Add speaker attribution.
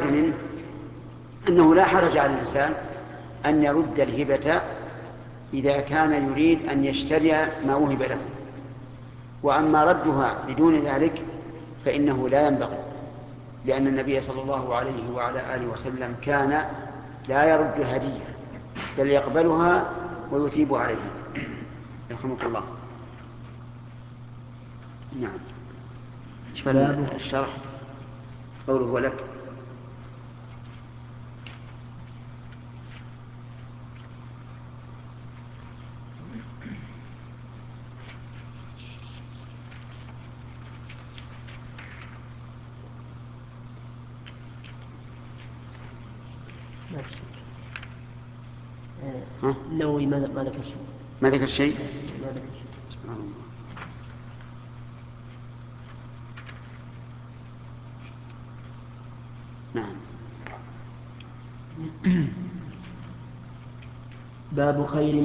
Speaker 1: منه أنه لا حرج على الإنسان أن يرد الهبة إذا كان يريد أن يشتري ما وهب له، وأما ردها بدون ذلك فإنه لا ينبغي، لأن النبي صلى الله عليه وعلى آله وسلم كان لا يرد الهدية بل يقبلها ويثيب عليها. يرحمك الله. نعم. الشرح قوله لك.
Speaker 2: النووي ما ذكر شيء.
Speaker 1: ما ذكر شيء.
Speaker 2: ما ذكر شيء.
Speaker 1: سبحان الله. نعم.
Speaker 2: باب خير